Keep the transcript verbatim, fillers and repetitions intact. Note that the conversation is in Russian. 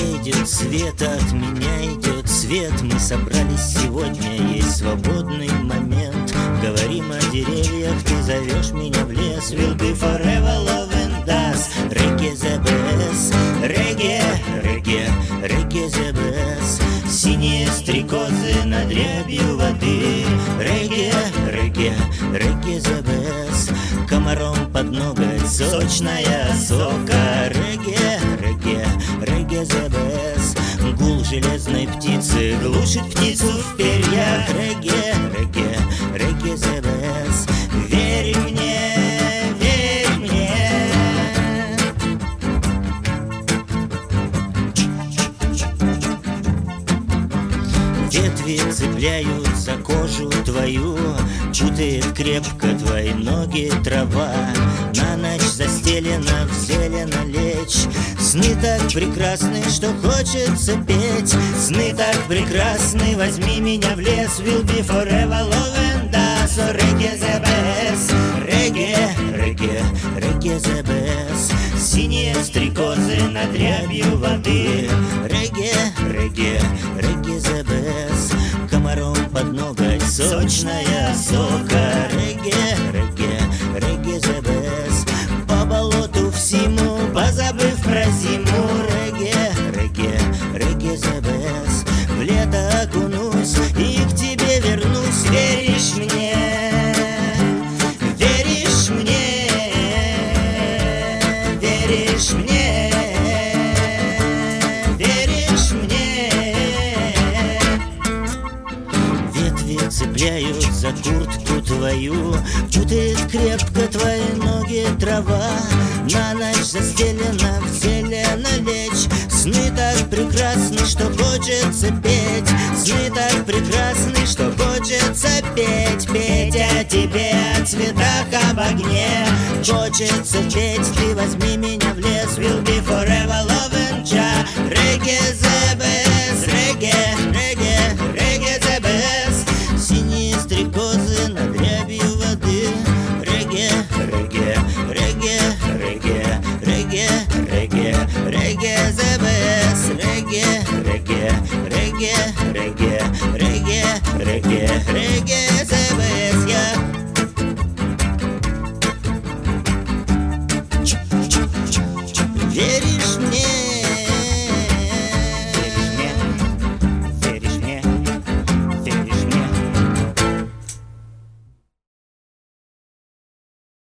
идет свет, от меня идет свет. Мы собрались сегодня, есть свободный момент. Говорим о деревьях, ты зовешь меня в лес. We'll be forever loving us. Reggae the best. Reggae, reggae, reggae the best. Синие стрекозы над рябью воды. Reggae, reggae, reggae the best. Комаром под ноготь сочная сока. Reggae, reggae, reggae the best. Гул железной птицы глушит птицу в перьях. Reggae, reggae, reggae the best. Верь мне, верь мне. Ветви цепляют за кожу твою, путает крепко твои ноги трава. На ночь застелена в зелено лечь. Сны так прекрасны, что хочется петь. Сны так прекрасны, возьми меня в лес. We'll be forever loving us. So reggae the best. Reggae, reggae, reggae the best. Синие стрекозы над рябью воды. Reggae, reggae, reggae the best. Комаром под ноготь сочная сока. Reggae, reggae, reggae the best. По болоту в зиму, позабыв про зиму. Reggae, reggae, reggae the best. В лето окунусь и к тебе вернусь. Веришь мне? Веришь мне? Веришь мне? Веришь мне? Ветви цепляют за куртку твою, путает крепко твои ноги трава. На ночь застелена в зелено лечь. Сны так прекрасны, что хочется петь. Сны так прекрасны, что хочется петь. Петь о тебе, о цветах, об огне. Хочется петь, ты возьми меня в лес. We'll be forever loving ya. Reggae the best. Reggae, reggae, reggae the best. Синие стрекозы над рябью воды. Reggae, reggae, reggae, reggae, reggae, reggae, reggae the best. Reggae, reggae, reggae, reggae, reggae, reggae, reggae.